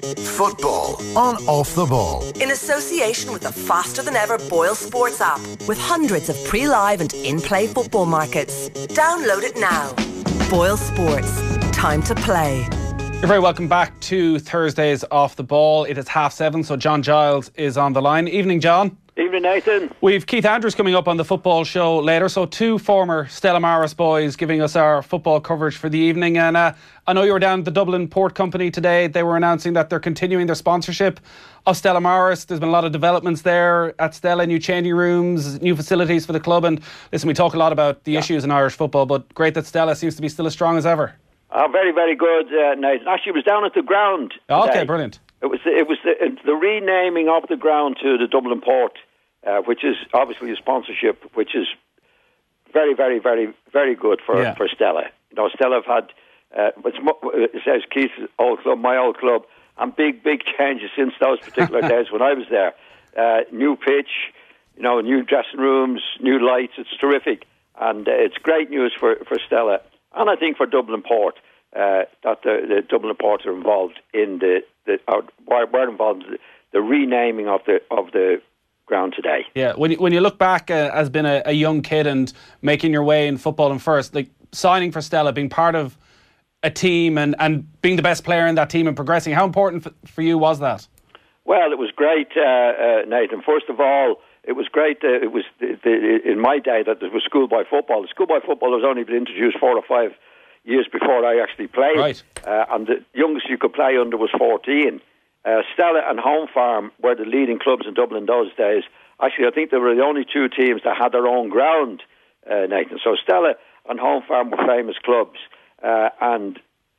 Football on Off the Ball. In association with the faster than ever Boyle Sports app, with hundreds of pre-live and in-play football markets. Download it now. Boyle Sports. Time to play. You're very welcome back to Thursday's Off the Ball. It is 7:30, so John Giles is on the line. Evening, John. Evening, Nathan. We've Keith Andrews coming up on the football show later, so two former Stella Maris boys giving us our football coverage for the evening. And I know you were down at the Dublin Port Company today. They were announcing that they're continuing their sponsorship of Stella Maris. There's been a lot of developments there at Stella, new changing rooms, new facilities for the club. And listen, we talk a lot about the issues in Irish football, but great that Stella seems to be still as strong as ever. Very, very good, Nathan. Actually, it was down at the ground today. Okay, brilliant. It was the renaming of the ground to the Dublin Port, which is obviously a sponsorship, which is very, very, very, very good for Stella. You know, Stella have had, it says Keith's old club, my old club, and big changes since those particular days when I was there. New pitch, you know, new dressing rooms, new lights. It's terrific, and it's great news for Stella, and I think for Dublin Port that the Dublin Port are involved in we're involved in the renaming of the ground today. Yeah, when you look back as being a young kid and making your way in football and first, like signing for Stella, being part of a team and being the best player in that team and progressing, how important for you was that? Well, it was great, Nathan. First of all, it was great. It was in my day that there was schoolboy football. The schoolboy football was only been introduced 4 or 5 years before I actually played. Right. And the youngest you could play under was 14. Stella and Home Farm were the leading clubs in Dublin those days. Actually, I think they were the only two teams that had their own ground, Nathan. So Stella and Home Farm were famous clubs and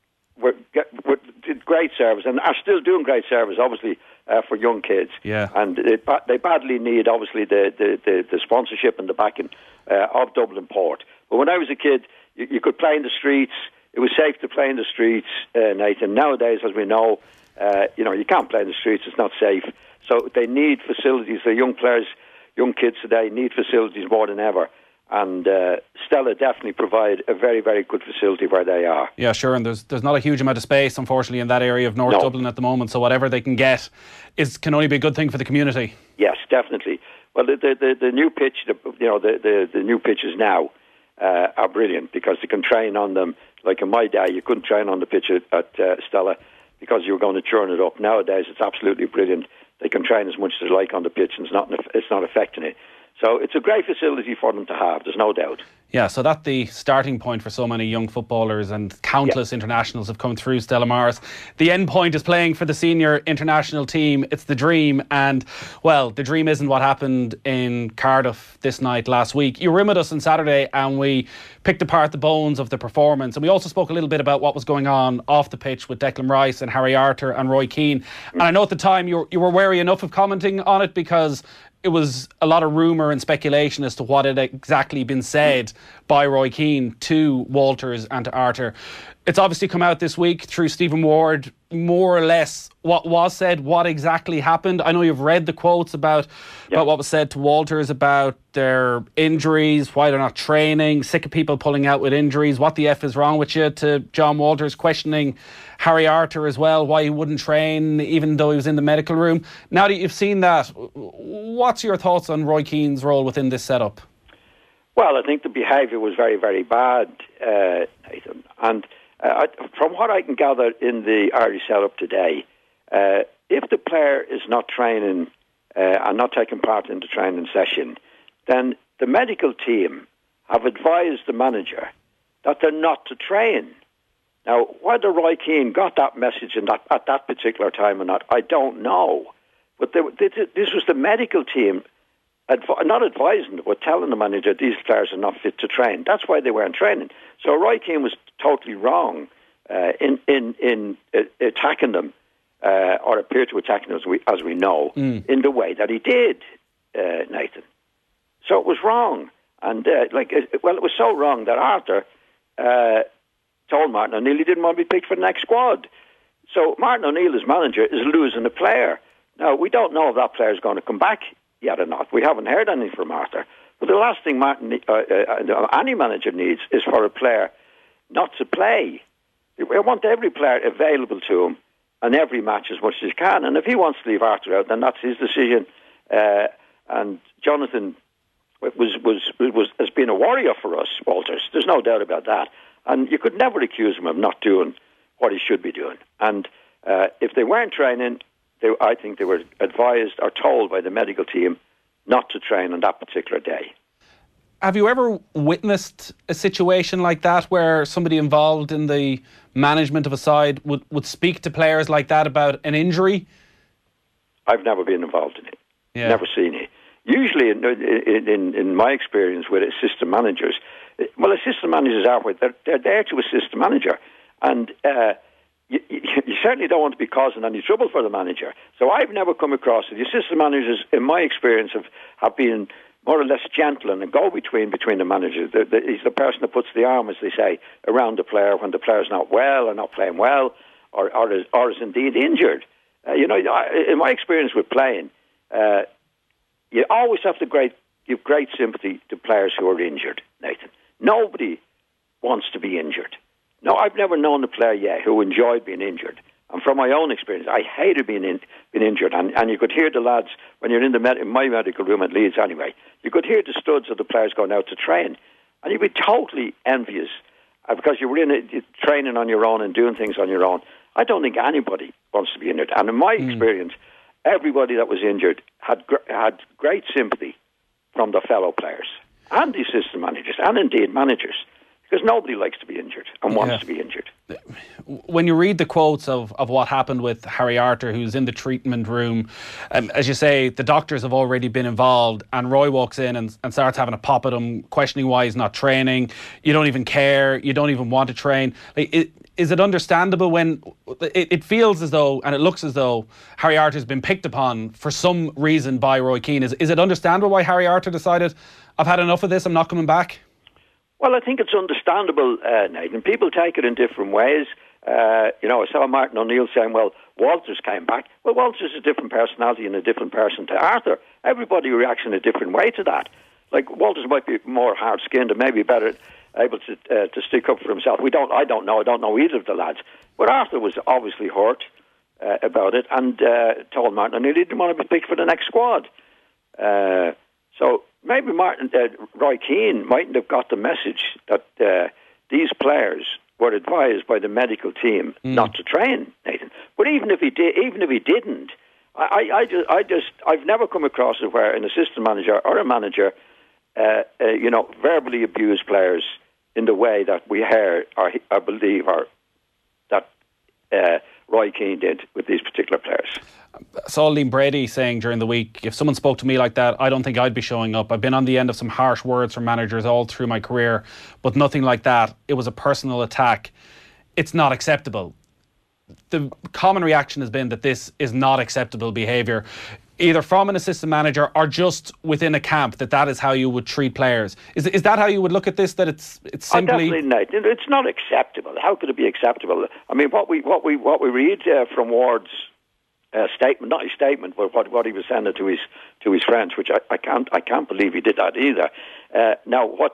did great service and are still doing great service, obviously, for young kids. Yeah. And they badly need, obviously, the sponsorship and the backing of Dublin Port. But when I was a kid, you could play in the streets. It was safe to play in the streets, Nathan. Nowadays, as we know, you can't play in the streets. It's not safe. So they need facilities. The young players, young kids today need facilities more than ever. And Stella definitely provide a very, very good facility where they are. Yeah, sure. And there's not a huge amount of space, unfortunately, in that area of North Dublin at the moment. So whatever they can get can only be a good thing for the community. Yes, definitely. Well, the new pitch, the new pitches now are brilliant because you can train on them. Like in my day, you couldn't train on the pitch at Stella because you were going to churn it up. Nowadays, it's absolutely brilliant. They can train as much as they like on the pitch, and it's not affecting it. So it's a great facility for them to have, there's no doubt. Yeah, so that's the starting point for so many young footballers, and countless internationals have come through Stella Maris. The end point is playing for the senior international team. It's the dream, and, well, the dream isn't what happened in Cardiff this night last week. You were in with us on Saturday, and we picked apart the bones of the performance, and we also spoke a little bit about what was going on off the pitch with Declan Rice and Harry Arter and Roy Keane. And I know at the time you were wary enough of commenting on it because it was a lot of rumour and speculation as to what had exactly been said by Roy Keane to Walters and to Arter. It's obviously come out this week through Stephen Ward, more or less what was said, what exactly happened. I know you've read the quotes about what was said to Walters about their injuries, why they're not training, sick of people pulling out with injuries, what the F is wrong with you, to John Walters questioning Harry Arter as well, why he wouldn't train even though he was in the medical room. Now that you've seen that, what's your thoughts on Roy Keane's role within this setup? Well, I think the behaviour was very, very bad, Nathan. And from what I can gather in the Irish setup today, if the player is not training and not taking part in the training session, then the medical team have advised the manager that they're not to train. Now, whether Roy Keane got that message at that particular time or not, I don't know. But this was the medical team not advising, but telling the manager these players are not fit to train. That's why they weren't training. So Roy Keane was totally wrong in attacking them, or appeared to attack them, as we know, in the way that he did, Nathan. So it was wrong. And, it was so wrong that Arthur told Martin O'Neill he didn't want to be picked for the next squad. So Martin O'Neill, as manager, is losing a player. Now, we don't know if that player is going to come back yet or not. We haven't heard anything from Arthur. But the last thing any manager needs is for a player not to play. I want every player available to him on every match as much as he can. And if he wants to leave Arthur out, then that's his decision. And Jonathan has been a warrior for us, Walters. There's no doubt about that. And you could never accuse him of not doing what he should be doing. And if they weren't training, I think they were advised or told by the medical team not to train on that particular day. Have you ever witnessed a situation like that where somebody involved in the management of a side would speak to players like that about an injury? I've never been involved in it. Yeah. Never seen it. Usually, in my experience with assistant managers, well, assistant managers are they're there to assist the manager, and you certainly don't want to be causing any trouble for the manager. So I've never come across it. The assistant managers, in my experience, have been more or less gentle and a go-between between the managers. He's the person that puts the arm, as they say, around the player when the player's not well or not playing well or is indeed injured. In my experience with playing, you always have to give great sympathy to players who are injured, Nathan. Nobody wants to be injured. No, I've never known a player yet who enjoyed being injured. And from my own experience, I hated being injured. And you could hear the lads, when you're in my medical room at Leeds anyway, you could hear the studs of the players going out to train. And you'd be totally envious because you were training on your own and doing things on your own. I don't think anybody wants to be injured. And in my experience, everybody that was injured had great sympathy from the fellow players and the assistant managers and indeed managers. Because nobody likes to be injured and wants to be injured. When you read the quotes of what happened with Harry Arter, who's in the treatment room, as you say, the doctors have already been involved, and Roy walks in and starts having a pop at him, questioning why he's not training. You don't even care. You don't even want to train. Is it understandable when it feels as though, and it looks as though, Harry Arter has been picked upon for some reason by Roy Keane? Is it understandable why Harry Arter decided, I've had enough of this, I'm not coming back? Well, I think it's understandable, Nathan. People take it in different ways. I saw Martin O'Neill saying, well, Walters came back. Well, Walters is a different personality and a different person to Arthur. Everybody reacts in a different way to that. Like, Walters might be more hard-skinned and maybe better able to stick up for himself. I don't know either of the lads. But Arthur was obviously hurt about it and told Martin O'Neill he didn't want to be picked for the next squad. So maybe Roy Keane mightn't have got the message that these players were advised by the medical team not to train, Nathan. But even if he didn't, I've never come across it where an assistant manager or a manager, verbally abused players in the way that we heard or I believe that Roy Keane did with these particular players. I saw Liam Brady saying during the week, if someone spoke to me like that, I don't think I'd be showing up. I've been on the end of some harsh words from managers all through my career, but nothing like that. It was a personal attack. It's not acceptable. The common reaction has been that this is not acceptable behaviour, either from an assistant manager or just within a camp, that is how you would treat players. Is that how you would look at this? That it's simply definitely not. It's not acceptable. How could it be acceptable? I mean, what we read from Ward's statement, not his statement, but what he was sending to his friends, which I can't believe he did that either. Now, what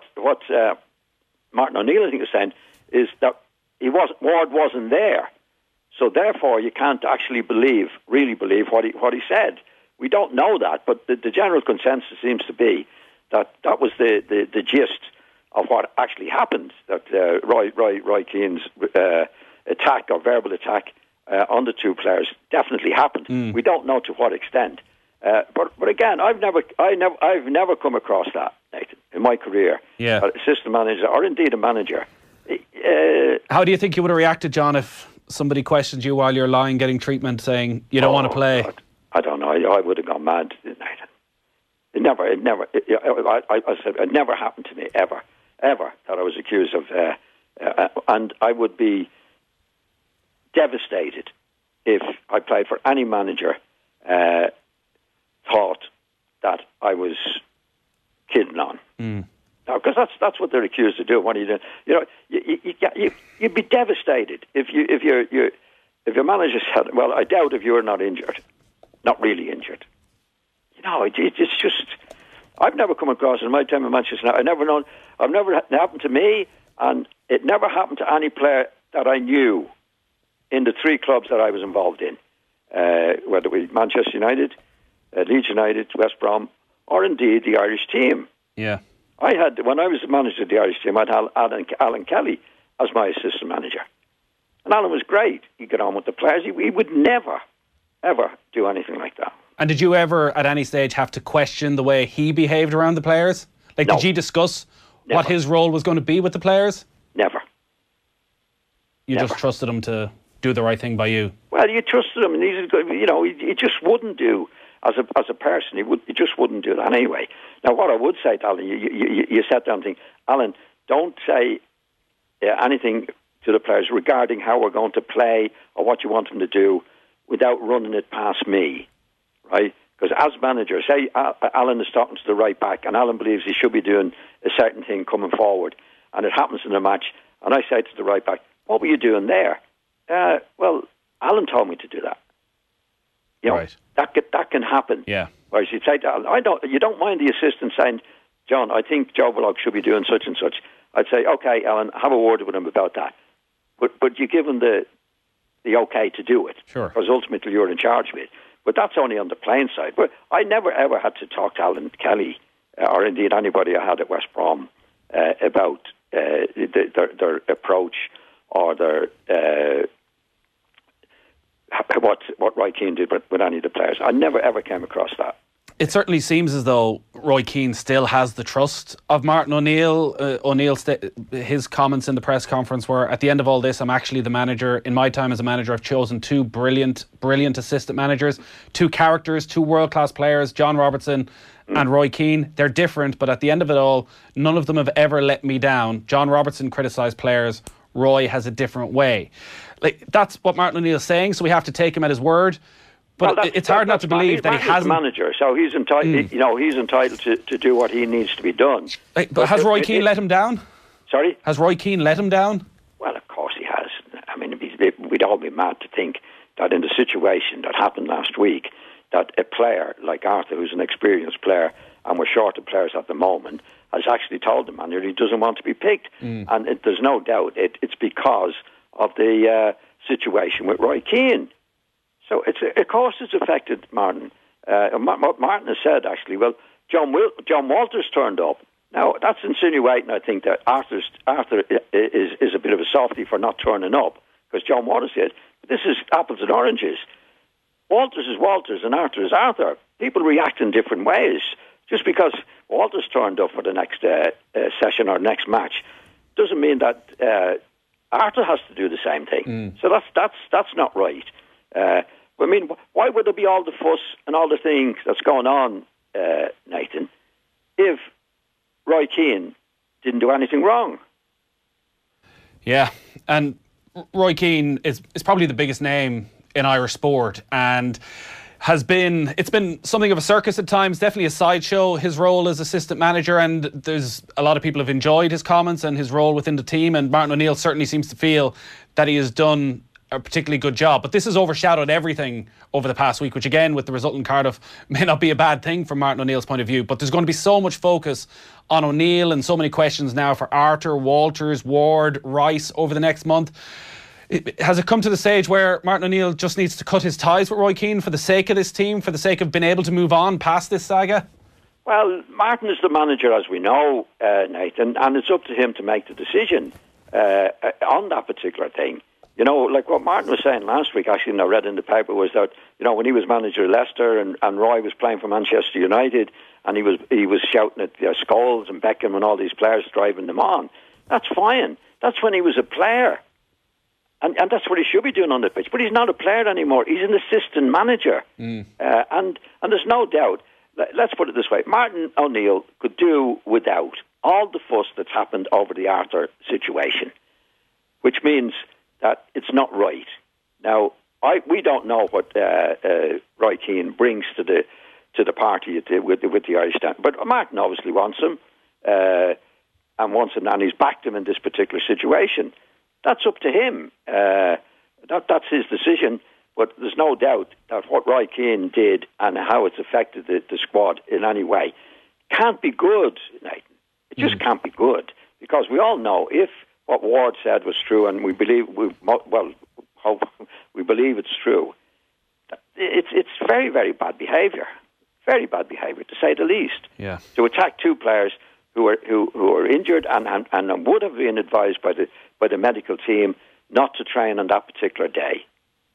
Martin O'Neill I think was saying is that Ward wasn't there, so therefore you can't actually really believe what he said. We don't know that, but the general consensus seems to be that was the gist of what actually happened. That Roy Keane's attack or verbal attack on the two players definitely happened. We don't know to what extent, but again, I've never come across that, Nathan, in my career. Yeah, assistant manager or indeed a manager. How do you think you would have reacted, John, if somebody questioned you while you're lying getting treatment, saying you don't want to play? God. I don't know. I would have gone mad, Nathan. It never happened to me ever that I was accused of, and I would be devastated if I played for any manager thought that I was kidding on. Now, because that's what they're accused of doing. What are you doing? You'd be devastated if your manager said, "Well, I doubt if you're not injured, not really injured." It's just. I've never come across in my time in Manchester. I've never happened to me, and it never happened to any player that I knew in the 3 clubs that I was involved in, whether it was Manchester United, Leeds United, West Brom, or indeed the Irish team. Yeah. When I was the manager of the Irish team, I had Alan Kelly as my assistant manager. And Alan was great. He got on with the players. He would never, ever do anything like that. And did you ever, at any stage, have to question the way he behaved around the players? Like, No. did you discuss Never. what his role was going to be with the players? Never. You Never. just trusted him to do the right thing by you? Well, you trusted him, and he's good. You know, he just wouldn't do as a person. He just wouldn't do that anyway. Now, what I would say to Alan, you sat down and think, Alan, don't say anything to the players regarding how we're going to play or what you want them to do without running it past me, right? Because as manager, say Alan is talking to the right back, and Alan believes he should be doing a certain thing coming forward, and it happens in a match, and I say to the right back, what were you doing there? Well, Alan told me to do that. You know, Right. that can happen. Yeah. Whereas you'd say to Alan, you don't mind the assistant saying, John, I think Joe Bullock should be doing such and such. I'd say, okay, Alan, have a word with him about that. But you give him the okay to do it. Sure. Because ultimately you're in charge of it. But that's only on the playing side. But I never ever had to talk to Alan Kelly or indeed anybody I had at West Brom about their approach or their what Roy Keane did with any of the players. I never ever came across that. It certainly seems as though Roy Keane still has the trust of Martin O'Neill. His comments in the press conference were, at the end of all this, I'm actually the manager. In my time as a manager, I've chosen 2 brilliant assistant managers, 2 characters, 2 world-class players, John Robertson and Roy Keane. They're different, but at the end of it all, none of them have ever let me down. John Robertson criticised players. Roy has a different way. Like, that's what Martin O'Neill's saying, so we have to take him at his word. But well, it's hard not to believe that he hasn't. He's the manager, so he's entitled. You know, he's entitled to do what he needs to be done. But has Roy Keane let him down? Sorry? Has Roy Keane let him down? Well, of course he has. I mean, we'd all be mad to think that in the situation that happened last week, that a player like Arthur, who's an experienced player, and we're short of players at the moment, has actually told the manager he doesn't want to be picked. And there's no doubt it's because of the situation with Roy Keane. So of course it's affected Martin. Martin has said, actually, well, John Walters turned up. Now, that's insinuating, I think, that Arthur is a bit of a softie for not turning up, because John Walters said, this is apples and oranges. Walters is Walters and Arthur is Arthur. People react in different ways. Just because Walters turned up for the next session or next match doesn't mean that Arthur has to do the same thing. So that's not right. I mean, why would there be all the fuss and all the things that's going on, Nathan, if Roy Keane didn't do anything wrong? Yeah, and Roy Keane is probably the biggest name in Irish sport, and it's been something of a circus at times, definitely a sideshow, his role as assistant manager, and there's a lot of people have enjoyed his comments and his role within the team, and Martin O'Neill certainly seems to feel that he has done a particularly good job. But this has overshadowed everything over the past week, which again, with the result in Cardiff, may not be a bad thing from Martin O'Neill's point of view. But there's going to be so much focus on O'Neill and so many questions now for Arthur, Walters, Ward, Rice over the next month. Has it come to the stage where Martin O'Neill just needs to cut his ties with Roy Keane for the sake of this team, for the sake of being able to move on past this saga? Well, Martin is the manager, as we know, Nathan, and it's up to him to make the decision on that particular thing. You know, like what Martin was saying last week, actually, and I read in the paper, was that, you know, when he was manager of Leicester and Roy was playing for Manchester United and he was shouting at Scholes and Beckham and all these players, driving them on, that's fine. That's when he was a player. And that's what he should be doing on the pitch. But he's not a player anymore. He's an assistant manager. And there's no doubt, let's put it this way, Martin O'Neill could do without all the fuss that's happened over the Arthur situation, which means that it's not right. Now, we don't know what Roy Keane brings to the party with the Irish stand, but Martin obviously wants him and he's backed him in this particular situation. That's up to him. That's his decision. But there's no doubt that what Roy Keane did and how it's affected the squad in any way can't be good, Nathan. It just can't be good, because we all know if what Ward said was true, and we believe, hope we believe it's true. It's very, very bad behaviour. Very bad behaviour, to say the least. Yeah. To attack two players who are injured and would have been advised by the medical team not to train on that particular day.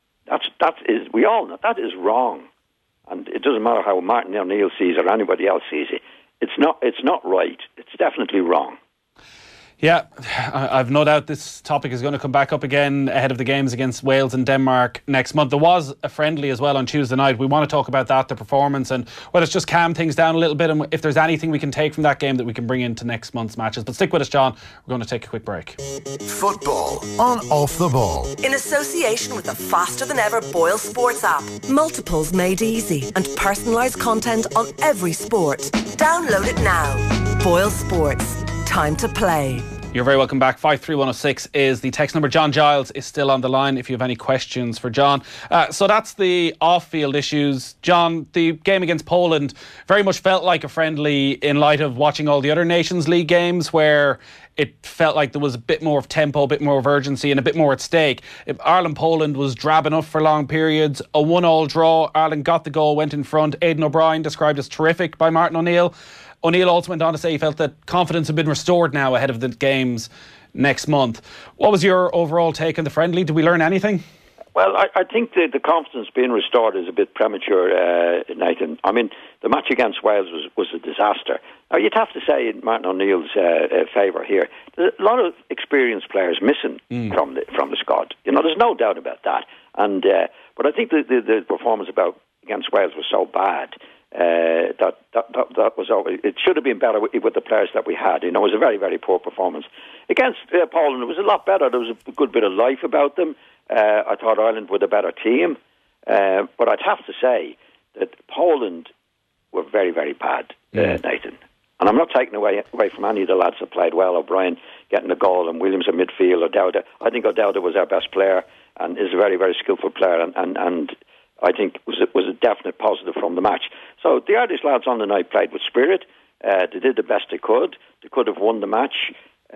We all know that is wrong, and it doesn't matter how Martin O'Neill sees it or anybody else sees it. It's not right. It's definitely wrong. Yeah, I've no doubt this topic is going to come back up again ahead of the games against Wales and Denmark next month. There was a friendly as well on Tuesday night. We want to talk about that, the performance, and whether it's just calm things down a little bit, and if there's anything we can take from that game that we can bring into next month's matches. But stick with us, John. We're going to take a quick break. Football on Off the Ball. In association with the faster than ever Boyle Sports app. Multiples made easy and personalised content on every sport. Download it now. Boyle Sports. Time to play. You're very welcome back. 53106 is the text number. John Giles is still on the line if you have any questions for John. So that's the off-field issues. John, the game against Poland very much felt like a friendly in light of watching all the other Nations League games where it felt like there was a bit more of tempo, a bit more of urgency and a bit more at stake. If Ireland-Poland was drab enough for long periods, a 1-1 draw, Ireland got the goal, went in front. Aidan O'Brien described as terrific by Martin O'Neill. O'Neill also went on to say he felt that confidence had been restored now ahead of the games next month. What was your overall take on the friendly? Did we learn anything? Well, I think the confidence being restored is a bit premature, Nathan. I mean, the match against Wales was a disaster. Now, you'd have to say in Martin O'Neill's favour here, there's a lot of experienced players missing from the squad. You know, there's no doubt about that. And but I think the performance against Wales was so bad. That was it should have been better with the players that we had. You know, it was a very, very poor performance against Poland. It was a lot better. There was a good bit of life about them. I thought Ireland were the better team, but I'd have to say that Poland were very, very bad, Nathan. And I'm not taking away from any of the lads that played well. O'Brien getting the goal and Williams in midfield. O'Dowda. I think O'Dowda was our best player and is a very, very skillful player and I think was a definite positive from the match. So the Irish lads on the night played with spirit. They did the best they could. They could have won the match.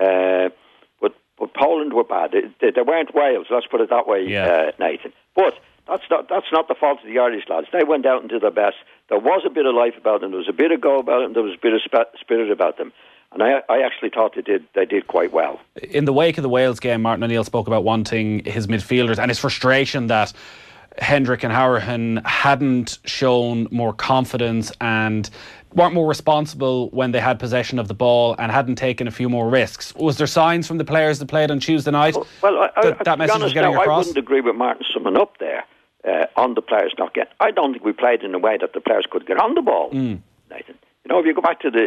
But Poland were bad. They weren't Wales, let's put it that way, Nathan. But that's not the fault of the Irish lads. They went out and did their best. There was a bit of life about them. There was a bit of go about them. There was a bit of spirit about them. And I actually thought they did quite well. In the wake of the Wales game, Martin O'Neill spoke about wanting his midfielders and his frustration that Hendrick and Hourihane hadn't shown more confidence and weren't more responsible when they had possession of the ball and hadn't taken a few more risks. Was there signs from the players that played on Tuesday night that message was getting across? I wouldn't agree with Martin summing up there on the players not getting. I don't think we played in a way that the players could get on the ball, Nathan. You know, if you go back to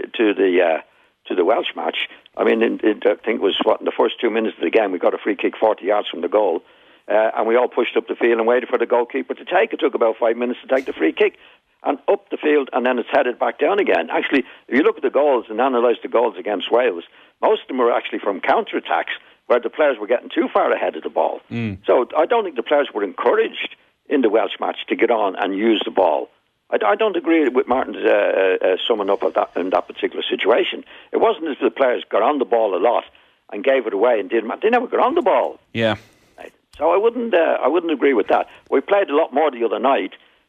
the Welsh match, I mean, I think it was in the first 2 minutes of the game we got a free kick 40 yards from the goal. And we all pushed up the field and waited for the goalkeeper to take. It took about 5 minutes to take the free kick and up the field, and then it's headed back down again. Actually, if you look at the goals and analyse the goals against Wales, most of them were actually from counter-attacks where the players were getting too far ahead of the ball. So I don't think the players were encouraged in the Welsh match to get on and use the ball. I don't agree with Martin's summing up of that in that particular situation. It wasn't as if the players got on the ball a lot and gave it away and didn't. They never got on the ball. Yeah. So I wouldn't agree with that. We played a lot more the other night.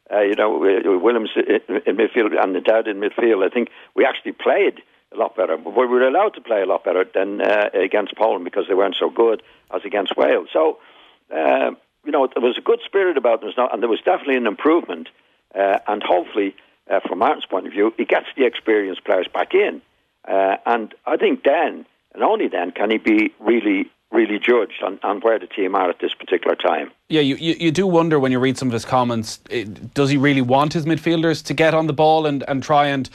Williams in midfield and the Dowd in midfield. I think we actually played a lot better. But we were allowed to play a lot better than against Poland because they weren't so good as against Wales. So there was a good spirit about them, and there was definitely an improvement. And hopefully, from Martin's point of view, he gets the experienced players back in. And I think then, and only then, can he be really judged on where the team are at this particular time. Yeah, you do wonder when you read some of his comments, does he really want his midfielders to get on the ball and try and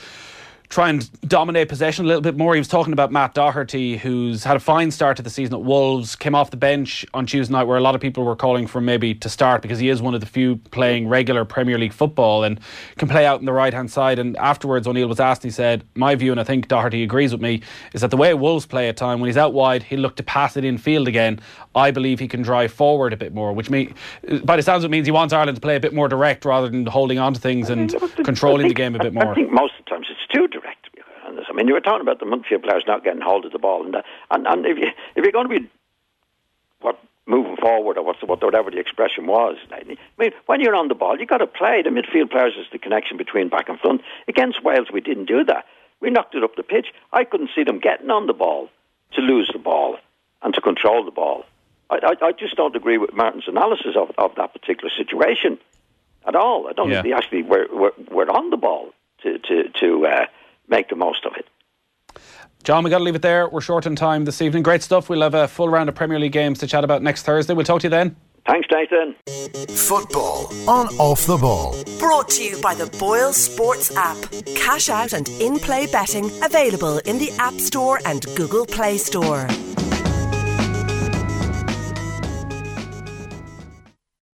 dominate possession a little bit more? He was talking about Matt Doherty, who's had a fine start to the season at Wolves, came off the bench on Tuesday night where a lot of people were calling for maybe to start because he is one of the few playing regular Premier League football and can play out on the right hand side. And afterwards O'Neill was asked, he said, my view, and I think Doherty agrees with me, is that the way Wolves play at time, when he's out wide, he'll look to pass it in field again. I believe he can drive forward a bit more, which by the sounds of it means he wants Ireland to play a bit more direct rather than holding on to things and controlling the game a bit more. I think most of the times it's too direct, to be honest. I mean, you were talking about the midfield players not getting hold of the ball, and if you're going to be what moving forward, or whatever the expression was. I mean, when you're on the ball, you've got to play. The midfield players is the connection between back and front. Against Wales, we didn't do that. We knocked it up the pitch. I couldn't see them getting on the ball to lose the ball and to control the ball. I just don't agree with Martin's analysis of that particular situation at all. I don't think they actually were on the ball to make the most of it. John, we got to leave it there. We're short on time this evening. Great stuff. We'll have a full round of Premier League games to chat about next Thursday. We'll talk to you then. Thanks, Nathan. Football on Off the Ball. Brought to you by the Boyle Sports app. Cash out and in-play betting available in the App Store and Google Play Store.